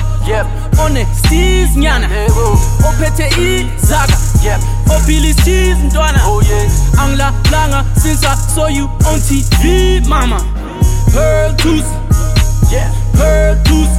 Yep. Onesties nyana. Ophethe izaga. Yep. Ophilis cheese ntwana. Oh yes. Angla langa since I saw you on TV, mama. Pearl tooth. Yeah. Pearl tooth.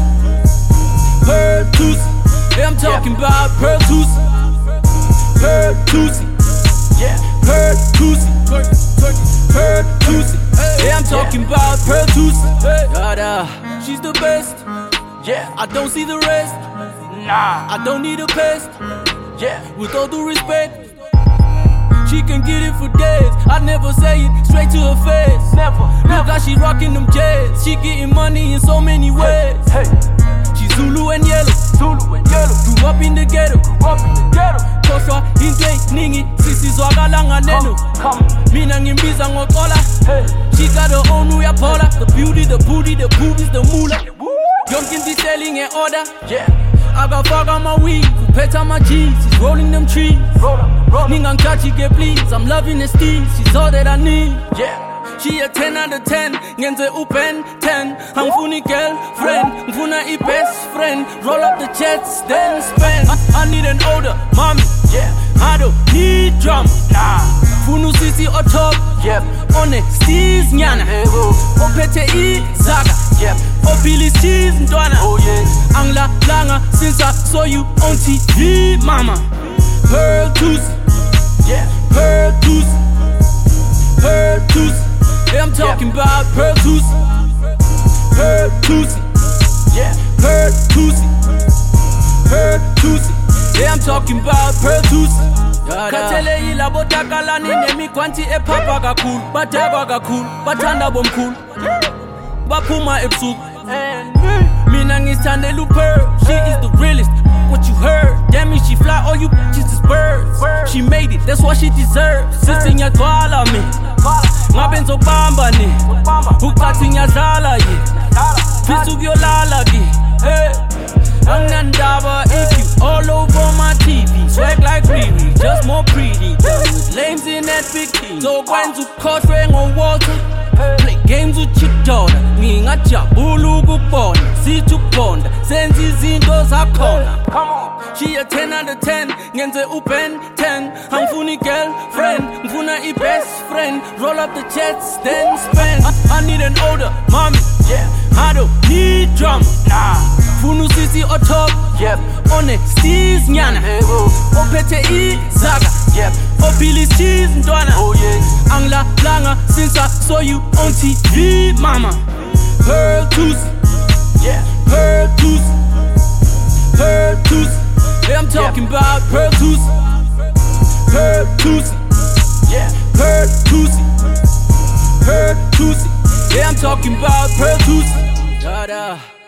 Pearl tooth. Hey, I'm talking about pearl tooth. Pearl tooth. Yeah. Pearl tooth. Pearl tooth. Hey, I'm talking about pearl tooth. She's the best. Yeah. I don't see the rest. Nah. I don't need a pest. Yeah. With all due respect, she can get it for days. I never say it straight to her face. Never. Look how she rocking them jets. She getting money in so many ways. Hey. She's Zulu and yellow. Zulu and yellow. Grew up in the ghetto. Up in the ghetto. Koshwa into ningi. Sisi zwakala neno. Come. Mina ngimbiza ngokola. Hey. She got her own uyapola. The beauty, the booty, the boobies, the moolah. Young Kinty selling in order. Yeah. I got fog on my weed, pet on my jeans, she's rolling them trees. Roll up. Ningang chachi get please, I'm loving the steez, she's all that I need. Yeah. She a 10 out of 10, ngenze upen 10. Angfuni girlfriend, ngfuna I best friend. Roll up the jets, then spend. I need an older mommy. Yeah. I don't need drama. Nah. Funu sisi on top. Yep. Onesties nyana. Ophethe izaga. Yep. Ophilis cheese ntwana. Oh yes. Angla langa since I saw you on TV, mama. Pearl tooth. Yeah. Pearl tooth. Pearl tooth. Hey, I'm talking about pearl tooth. Pearl tooth. Yeah. Pearl tooth. Pearl tooth. Hey, I'm talking about pearl tooth. Khathele yilabo takalani nemikwanti ephapha kakhulu. Badakwa kakhulu, bathanda bomkhulu. Baphuma ebusuku. Mina ngithandela upearl. She is the realest. What you heard? Damn it, she fly. All you bitches is birds. She made it. That's what she deserves. Sister ngiyagcwala me. Ngabe ngizobamba ni. Ucathi ngiyadlala ye. Fisa ukuyolala ki. Hey. Anginandaba if you all over my TV. Swag like Riri, just more pretty. With lames in that big team. So kwenza ukhohlwe ngowater. Play games with chick daughter. Ngingajabula ukubona. Sithi ukubonda. Senza izinto zakhona. Come on. She a 10 out of 10, ngenze upen 10. Angfuni girlfriend, ngfuna I best friend. Roll up the jets, then spend. I need an older mommy. Yeah. I don't need drama. Nah. Funu sisi on top. Yep. Onesties nyana. Ophethe izaga. Yep. Ophilis cheese ntwana. Oh yes. Angla langa since I saw you on TV, mama. Pearl tooth. Yeah. Pearl tooth. Pearl tooth. Hey, I'm talking about pearl tooth. Pearl tooth. Yeah. Pearl tooth. Pearl tooth. Yeah, I'm talking about pearl tooth.